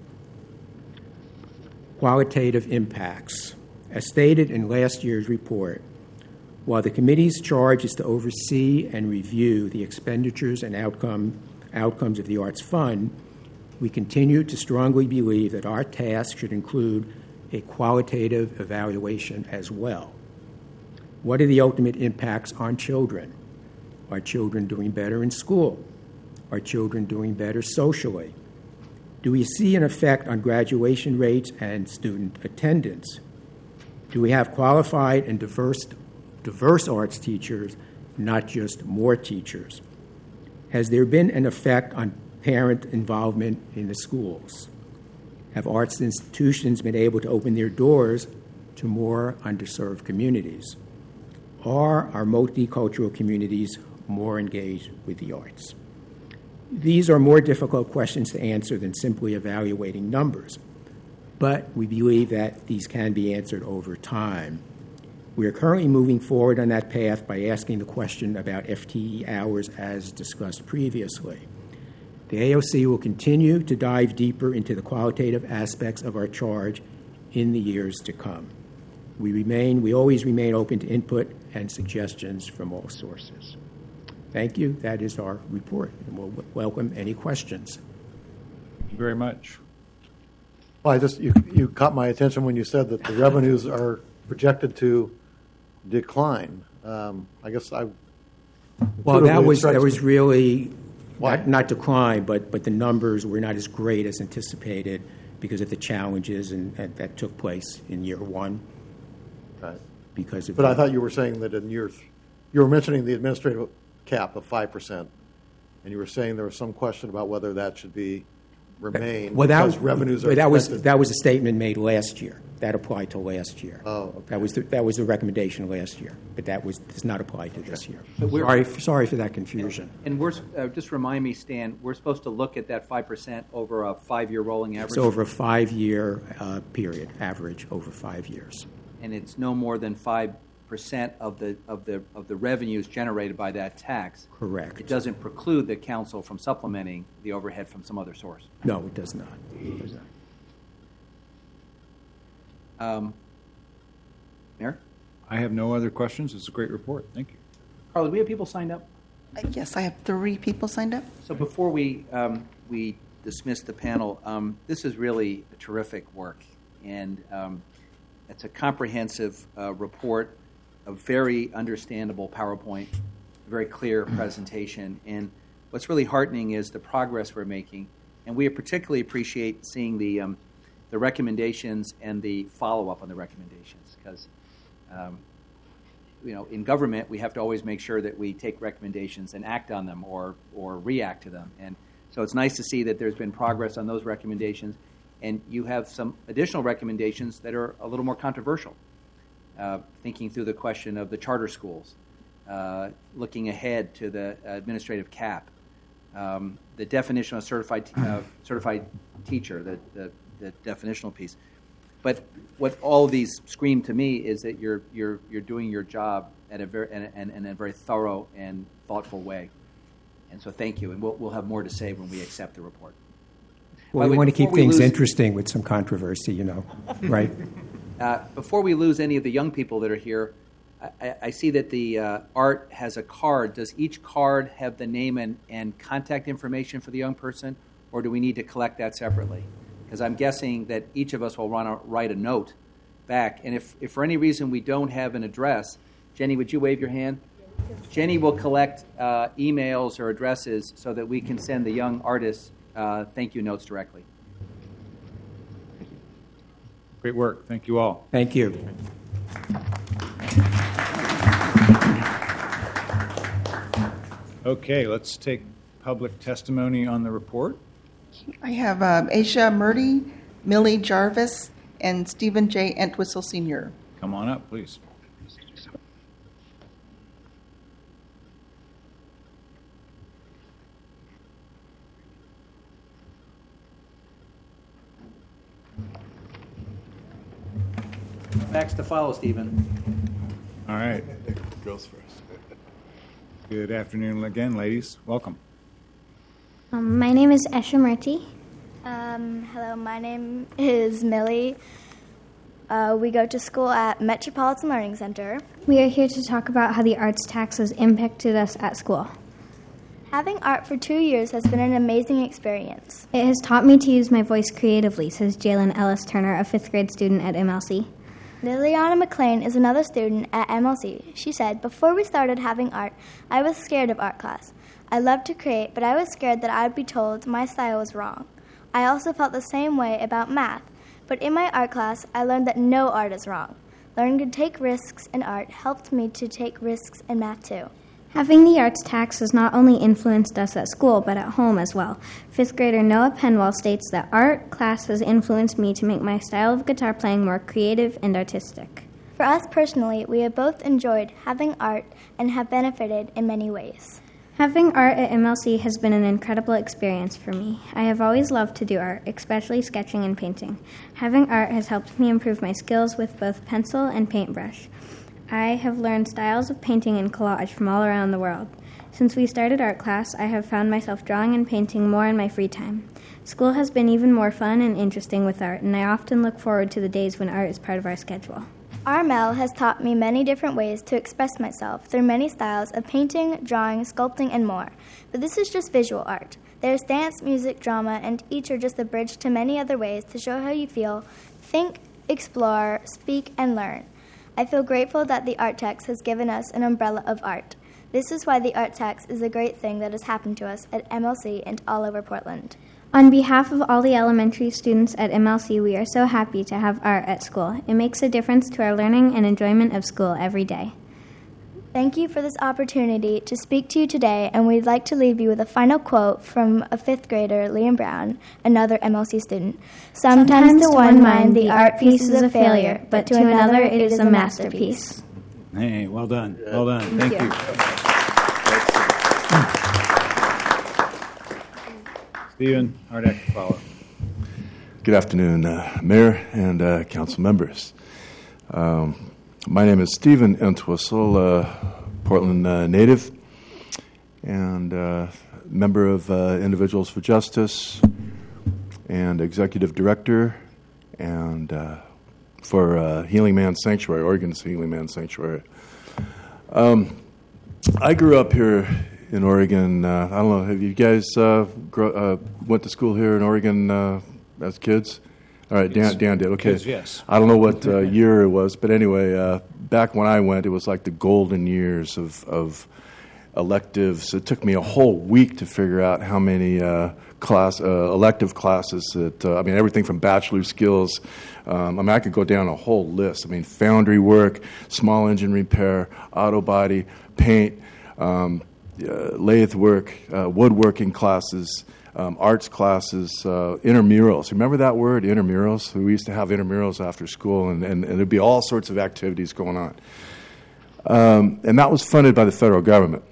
Qualitative impacts. As stated in last year's report, While the committee's charge is to oversee and review the expenditures and outcome, outcomes of the Arts Fund, we continue to strongly believe that our task should include a qualitative evaluation as well. What are the ultimate impacts on children? Are children doing better in school? Are children doing better socially? Do we see an effect on graduation rates and student attendance? Do we have qualified and diverse, diverse arts teachers, not just more teachers? Has there been an effect on parent involvement in the schools? Have arts institutions been able to open their doors to more underserved communities? Are our multicultural communities more engaged with the arts? These are more difficult questions to answer than simply evaluating numbers, but we believe that these can be answered over time. We are currently moving forward on that path by asking the question about F T E hours as discussed previously. The A O C will continue to dive deeper into the qualitative aspects of our charge in the years to come. We remain, we always remain open to input and suggestions from all sources. Thank you. That is our report, and we'll w- welcome any questions. Thank you very much. Well, I just you, you caught my attention when you said that the revenues are projected to decline. Um, I guess I. Well, that was that me. was really not, not decline, but but the numbers were not as great as anticipated because of the challenges and, and that took place in year one. Right. Because of but the, I thought you were saying that in year, th- you were mentioning the administrative cap of five percent, and you were saying there was some question about whether that should be remain well, that, because revenues are but that was expected. that was a statement made last year. That applied to last year. Oh, okay. That was the, that was the recommendation last year, but that was does not apply to this year. But we're- Sorry, sorry for that confusion. And we're, uh, just remind me, Stan, we're supposed to look at that five percent over a five-year rolling average? It's over a five-year uh, period, average over five years. And it's no more than five percent of the of the of the revenues generated by that tax. Correct. It doesn't preclude the council from supplementing the overhead from some other source. No, it does not. It does not. Um, Mayor? I have no other questions. It's a great report. Thank you. Carla, do we have people signed up? Uh, Yes, I have three people signed up. So before we um, we dismiss the panel, um, this is really terrific work, and um, it's a comprehensive uh, report, a very understandable PowerPoint, a very clear presentation, and what's really heartening is the progress we're making, and we particularly appreciate seeing the um, the recommendations and the follow-up on the recommendations, because um, you know, in government, we have to always make sure that we take recommendations and act on them or or react to them. And so it's nice to see that there's been progress on those recommendations, and you have some additional recommendations that are a little more controversial. Uh, thinking through the question of the charter schools, uh, looking ahead to the administrative cap, um, the definition of certified uh, certified teacher, the, the the definitional piece. But what all of these scream to me is that you're you're you're doing your job at a very and in, in a very thorough and thoughtful way, and so thank you. And we'll we'll have more to say when we accept the report. Well, we way, want to keep we things lose, interesting with some controversy, you know, right? Uh, before we lose any of the young people that are here, I, I see that the uh, art has a card. Does each card have the name and, and contact information for the young person, or do we need to collect that separately? Because I'm guessing that each of us will run a, write a note back. And if, if for any reason we don't have an address, Jenny, would you wave your hand? Jenny will collect uh, emails or addresses so that we can send the young artists uh, thank you notes directly. Great work. Thank you all. Thank you. Okay, let's take public testimony on the report. I have um, Asia Murdy, Millie Jarvis, and Stephen J. Entwistle Senior Come on up, please. Facts to follow, Stephen. All right. Girls first. Good afternoon again, ladies. Welcome. Um, my name is Esha Murty. Um, hello, my name is Millie. Uh, we go to school at Metropolitan Learning Center. We are here to talk about how the arts tax has impacted us at school. Having art for two years has been an amazing experience. It has taught me to use my voice creatively, says Jalen Ellis Turner, a fifth grade student at M L C. Liliana McLean is another student at M L C. She said, "Before we started having art, I was scared of art class. I loved to create, but I was scared that I would be told my style was wrong. I also felt the same way about math, but in my art class, I learned that no art is wrong. Learning to take risks in art helped me to take risks in math too." Having the arts tax has not only influenced us at school, but at home as well. Fifth grader Noah Penwell states that art class has influenced me to make my style of guitar playing more creative and artistic. For us personally, we have both enjoyed having art and have benefited in many ways. Having art at M L C has been an incredible experience for me. I have always loved to do art, especially sketching and painting. Having art has helped me improve my skills with both pencil and paintbrush. I have learned styles of painting and collage from all around the world. Since we started art class, I have found myself drawing and painting more in my free time. School has been even more fun and interesting with art, and I often look forward to the days when art is part of our schedule. R M L has taught me many different ways to express myself through many styles of painting, drawing, sculpting, and more. But this is just visual art. There's dance, music, drama, and each are just a bridge to many other ways to show how you feel, think, explore, speak, and learn. I feel grateful that the art tax has given us an umbrella of art. This is why the art tax is a great thing that has happened to us at M L C and all over Portland. On behalf of all the elementary students at M L C, we are so happy to have art at school. It makes a difference to our learning and enjoyment of school every day. Thank you for this opportunity to speak to you today, and we'd like to leave you with a final quote from a fifth grader, Liam Brown, another M L C student. "Sometimes to one mind the art piece is a failure, but to another it is a masterpiece." Hey, well done. Well done. Thank, Thank you. Stephen Hardeck, follow. Good afternoon, uh, Mayor and uh, council members. Um, my name is Stephen Entwistle, uh, Portland uh, native, and uh, member of uh, Individuals for Justice, and executive director, and uh, for uh, Healing Man Sanctuary, Oregon's Healing Man Sanctuary. Um, I grew up here in Oregon. Uh, I don't know, have you guys uh, grow, uh, went to school here in Oregon uh, as kids? All right, Dan, Dan did. Okay. Kids, yes. I don't know what uh, year it was, but anyway, uh, back when I went, it was like the golden years of, of electives. It took me a whole week to figure out how many uh, class uh, elective classes that, uh, I mean, everything from bachelor skills. Um, I mean, I could go down a whole list. I mean, foundry work, small engine repair, auto body, paint, um, uh, lathe work, uh, woodworking classes, um, arts classes, uh, intramurals. Remember that word, intramurals? We used to have intramurals after school, and, and, and there'd be all sorts of activities going on. Um, and that was funded by the federal government.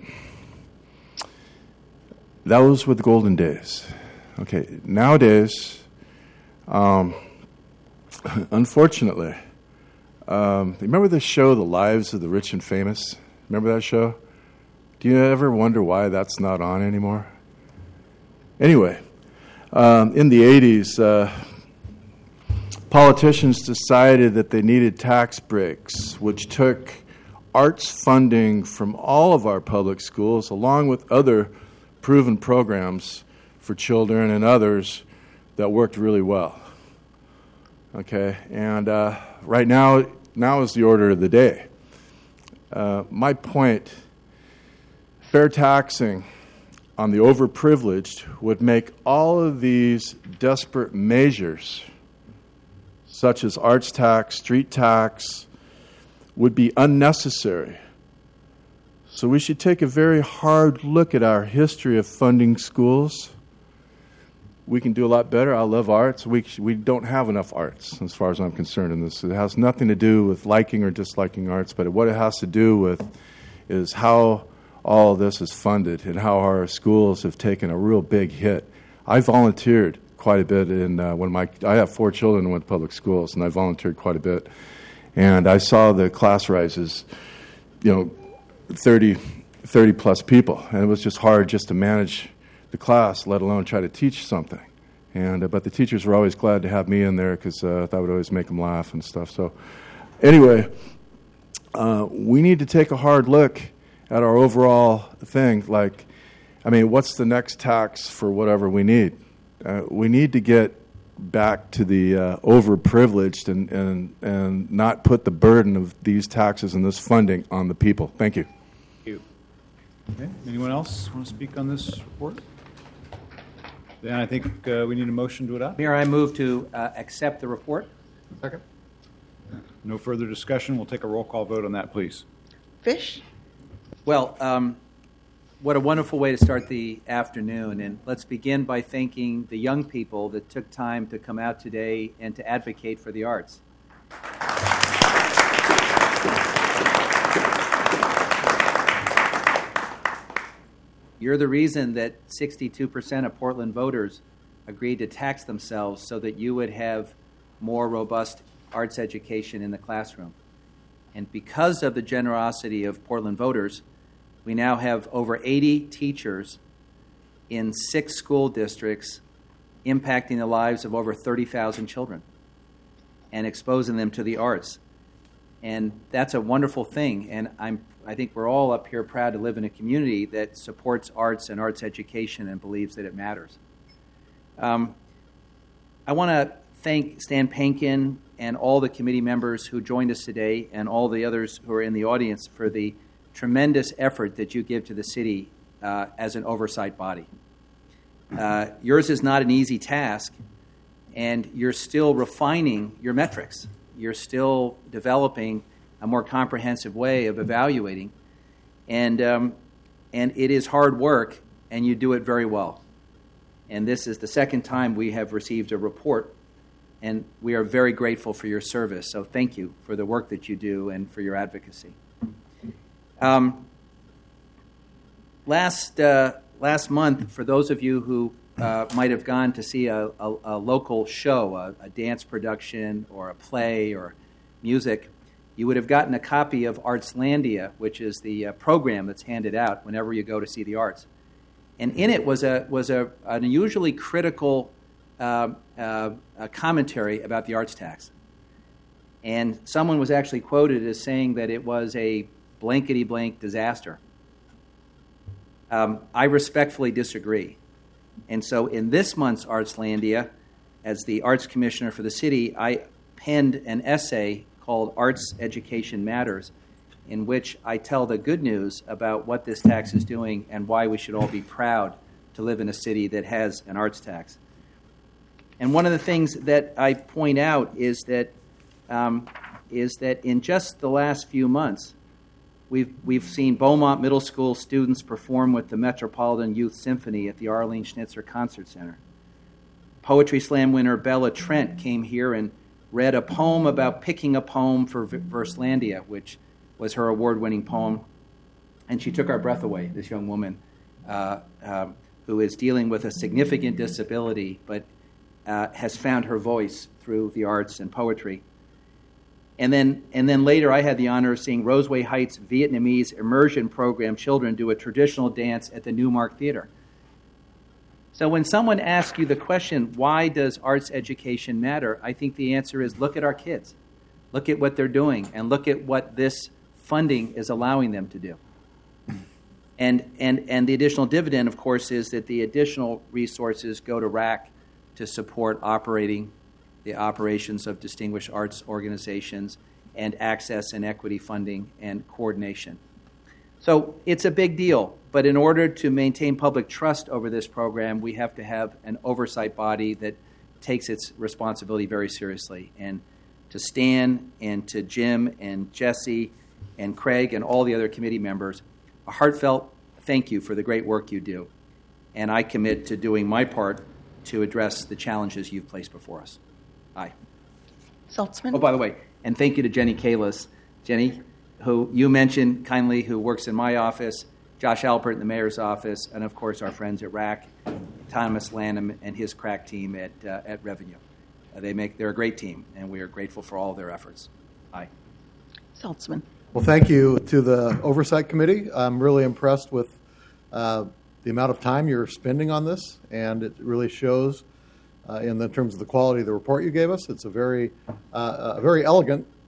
Those were the golden days. Okay, nowadays, um, unfortunately, um, remember the show, The Lives of the Rich and Famous? Remember that show? Do you ever wonder why that's not on anymore? Anyway, um, in the eighties, uh, politicians decided that they needed tax breaks, which took arts funding from all of our public schools, along with other proven programs for children and others that worked really well. Okay, and uh, right now, now is the order of the day. Uh, my point, fair taxing on the overprivileged would make all of these desperate measures, such as arts tax, street tax, would be unnecessary. So we should take a very hard look at our history of funding schools. We can do a lot better. I love arts. We we don't have enough arts, as far as I'm concerned in this. It has nothing to do with liking or disliking arts, but what it has to do with is how all of this is funded and how our schools have taken a real big hit. I volunteered quite a bit in uh, when my I have four children who went to public schools, and I volunteered quite a bit. And I saw the class rises, you know, thirty, thirty plus people, and it was just hard just to manage the class, let alone try to teach something. And uh, but the teachers were always glad to have me in there because uh, that would always make them laugh and stuff. So anyway, uh, we need to take a hard look at our overall thing. Like, I mean, what's the next tax for whatever we need? Uh, we need to get back to the uh, overprivileged and, and, and not put the burden of these taxes and this funding on the people. Thank you. Thank you. Okay. Anyone else want to speak on this report? Then I think uh, we need a motion to adopt. Mayor, I move to uh, accept the report. Second. No further discussion. We'll take a roll call vote on that, please. Fish? Well, um, what a wonderful way to start the afternoon. And let's begin by thanking the young people that took time to come out today and to advocate for the arts. You're the reason that sixty-two percent of Portland voters agreed to tax themselves so that you would have more robust arts education in the classroom. And because of the generosity of Portland voters, we now have over eighty teachers in six school districts impacting the lives of over thirty thousand children and exposing them to the arts. And that's a wonderful thing. And I'm, I think we're all up here proud to live in a community that supports arts and arts education and believes that it matters. Um, I want to thank Stan Pankin and all the committee members who joined us today and all the others who are in the audience for the tremendous effort that you give to the city uh, as an oversight body. Uh, yours is not an easy task, and you're still refining your metrics. You're still developing a more comprehensive way of evaluating, and um, and it is hard work, and you do it very well. And this is the second time we have received a report, and we are very grateful for your service. So thank you for the work that you do and for your advocacy. Um, last uh, last month, for those of you who uh, might have gone to see a, a, a local show, a, a dance production or a play or music, you would have gotten a copy of Artslandia, which is the uh, program that's handed out whenever you go to see the arts. And in it was a was a an unusually critical uh, uh, a commentary about the arts tax. And someone was actually quoted as saying that it was a blankety-blank disaster. Um, I respectfully disagree. And so in this month's Artslandia, as the Arts Commissioner for the city, I penned an essay called Arts Education Matters, in which I tell the good news about what this tax is doing and why we should all be proud to live in a city that has an arts tax. And one of the things that I point out is that um, is that in just the last few months, We've, we've seen Beaumont Middle School students perform with the Metropolitan Youth Symphony at the Arlene Schnitzer Concert Center. Poetry Slam winner Bella Trent came here and read a poem about picking a poem for Verslandia, which was her award-winning poem. And she took our breath away, this young woman uh, uh, who is dealing with a significant disability but uh, has found her voice through the arts and poetry. And then, and then later, I had the honor of seeing Roseway Heights Vietnamese immersion program children do a traditional dance at the Newmark Theater. So when someone asks you the question, why does arts education matter, I think the answer is look at our kids. Look at what they're doing, and look at what this funding is allowing them to do. And, and, and the additional dividend, of course, is that the additional resources go to R A C to support operating the operations of distinguished arts organizations and access and equity funding and coordination. So it's a big deal, but in order to maintain public trust over this program, we have to have an oversight body that takes its responsibility very seriously. And to Stan and to Jim and Jesse and Craig and all the other committee members, a heartfelt thank you for the great work you do. And I commit to doing my part to address the challenges you've placed before us. Aye. Saltzman? Oh, by the way, and thank you to Jenny Kalis. Jenny, who you mentioned kindly, who works in my office, Josh Alpert in the mayor's office, and of course our friends at R A C, Thomas Lanham and his crack team at uh, at Revenue. Uh, they make they're a great team, and we are grateful for all their efforts. Aye. Saltzman. Well, thank you to the Oversight Committee. I'm really impressed with uh, the amount of time you're spending on this, and it really shows uh, in the terms of the quality of the report you gave us. It's a very, uh, a very elegant